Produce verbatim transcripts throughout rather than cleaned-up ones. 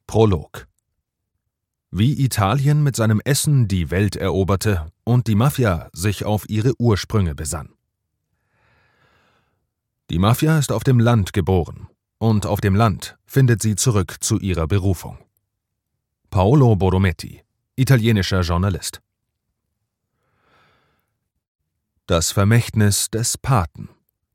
Prolog. Wie Italien mit seinem Essen die Welt eroberte und die Mafia sich auf ihre Ursprünge besann. Die Mafia ist auf dem Land geboren, und auf dem Land findet sie zurück zu ihrer Berufung. Paolo Borrometti, italienischer Journalist. Das Vermächtnis des Paten.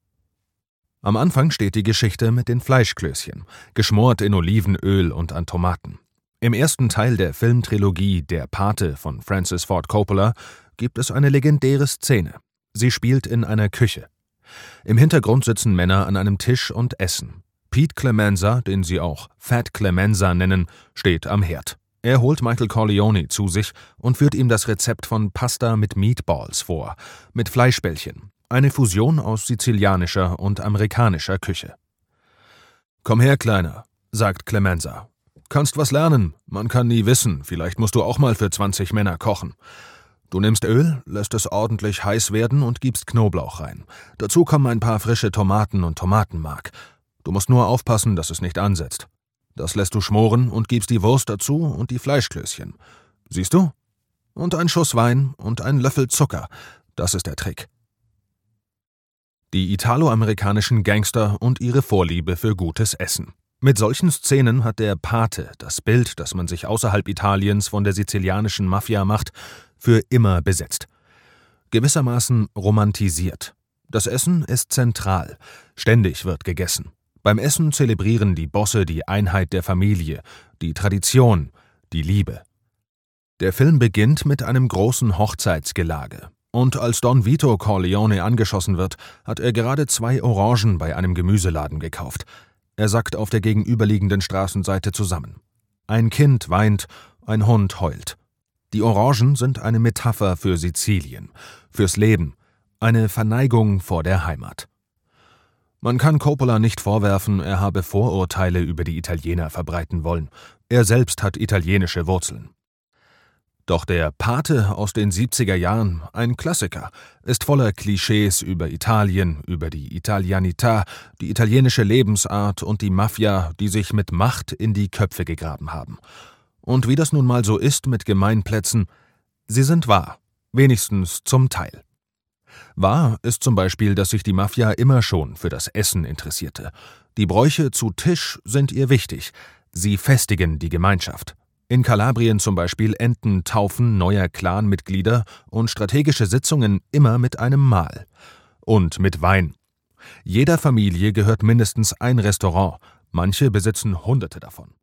Am Anfang steht die Geschichte mit den Fleischklößchen, geschmort in Olivenöl und an Tomaten. Im ersten Teil der Filmtrilogie Der Pate von Francis Ford Coppola gibt es eine legendäre Szene. Sie spielt in einer Küche. Im Hintergrund sitzen Männer an einem Tisch und essen. Pete Clemenza, den sie auch Fat Clemenza nennen, steht am Herd. Er holt Michael Corleone zu sich und führt ihm das Rezept von Pasta mit Meatballs vor, mit Fleischbällchen, eine Fusion aus sizilianischer und amerikanischer Küche. »Komm her, Kleiner«, sagt Clemenza. »Kannst was lernen, man kann nie wissen, vielleicht musst du auch mal für zwanzig Männer kochen. Du nimmst Öl, lässt es ordentlich heiß werden und gibst Knoblauch rein. Dazu kommen ein paar frische Tomaten und Tomatenmark. Du musst nur aufpassen, dass es nicht ansetzt. Das lässt du schmoren und gibst die Wurst dazu und die Fleischklößchen. Siehst du? Und ein Schuss Wein und ein Löffel Zucker. Das ist der Trick.« Die italoamerikanischen Gangster und ihre Vorliebe für gutes Essen. Mit solchen Szenen hat der Pate das Bild, das man sich außerhalb Italiens von der sizilianischen Mafia macht, für immer besetzt. Gewissermaßen romantisiert. Das Essen ist zentral. Ständig wird gegessen. Beim Essen zelebrieren die Bosse die Einheit der Familie, die Tradition, die Liebe. Der Film beginnt mit einem großen Hochzeitsgelage. Und als Don Vito Corleone angeschossen wird, hat er gerade zwei Orangen bei einem Gemüseladen gekauft. Er sackt auf der gegenüberliegenden Straßenseite zusammen. Ein Kind weint, ein Hund heult. Die Orangen sind eine Metapher für Sizilien, fürs Leben, eine Verneigung vor der Heimat. Man kann Coppola nicht vorwerfen, er habe Vorurteile über die Italiener verbreiten wollen. Er selbst hat italienische Wurzeln. Doch der Pate aus den siebziger Jahren, ein Klassiker, ist voller Klischees über Italien, über die Italianità, die italienische Lebensart und die Mafia, die sich mit Macht in die Köpfe gegraben haben. Und wie das nun mal so ist mit Gemeinplätzen, sie sind wahr, wenigstens zum Teil. Wahr ist zum Beispiel, dass sich die Mafia immer schon für das Essen interessierte. Die Bräuche zu Tisch sind ihr wichtig, sie festigen die Gemeinschaft. In Kalabrien zum Beispiel enden Taufen neuer Clanmitglieder und strategische Sitzungen immer mit einem Mahl. Und mit Wein. Jeder Familie gehört mindestens ein Restaurant, manche besitzen Hunderte davon.